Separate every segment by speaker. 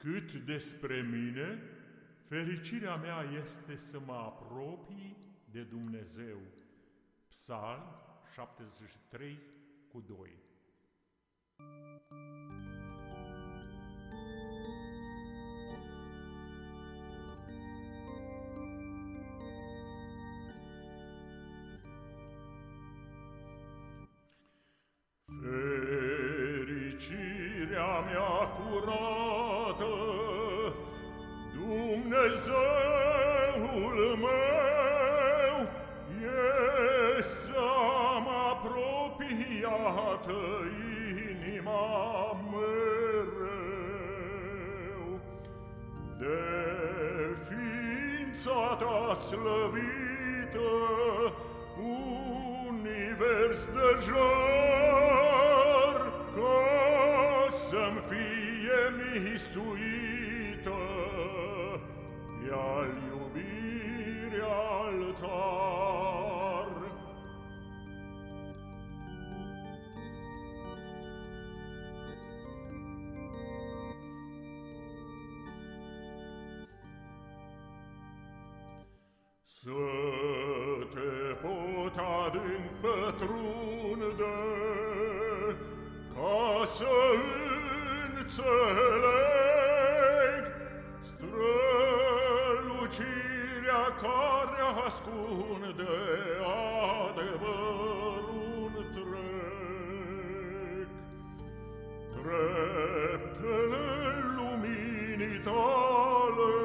Speaker 1: Cât despre mine, fericirea mea este să mă apropii de Dumnezeu. Psalm 73:2. Fericirea mea curată, Dumnezeul meu, e să-mi apropiată inima mereu de ființa ta slăvită, univers de jar, ca să-mi fie mistuită pe-al iubirii altar. Să te pot adânc pătrunde, ca să înțeleg strălucirea care ascunde adevărul întreg. Treptele luminii tale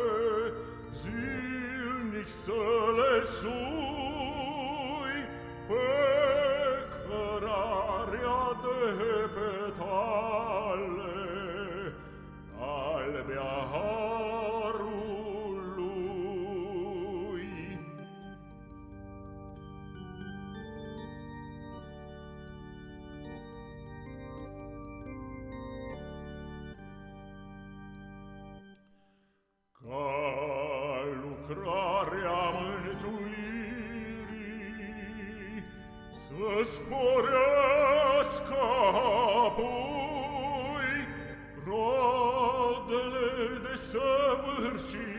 Speaker 1: zilnic să le sui pe cărarea de petale albe-a harului. Ca lucrarea mântuirii să sporească apoi roadele de săvârșire